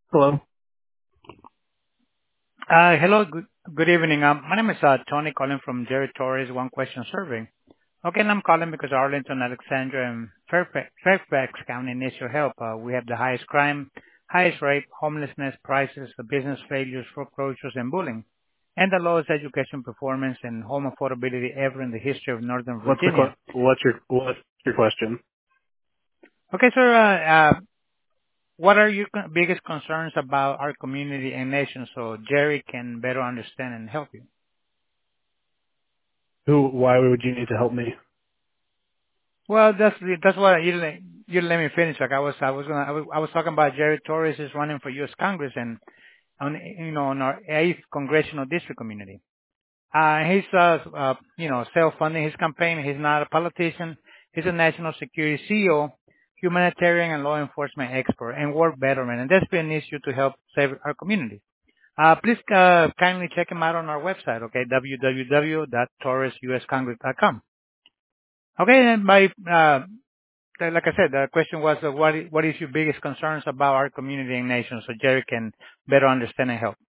Hello. Hello, good evening. My name is Tony calling from Jerry Torres One Question Survey. Okay, and I'm calling because Arlington, Alexandria, and Fairfax County needs your help. We have the highest crime, highest rape, homelessness, prices, business failures, foreclosures, and bullying, and the lowest education performance and home affordability ever in the history of Northern Virginia. What's your question? Okay, sir, what are your biggest concerns about our community and nation so Jerry can better understand and help you? Why would you need to help me? Well, that's what you let me finish. Like I was talking about Jerry Torres is running for U.S. Congress and on our 8th congressional district community. He's self-funding his campaign. He's not a politician. He's a national security CEO, humanitarian and law enforcement expert, and war veteran. And desperately needs you to help save our community. Please kindly check him out on our website. Okay, www.torresuscongress.com. Okay, and like I said, the question was, what is your biggest concerns about our community and nation so Jerry can better understand and help?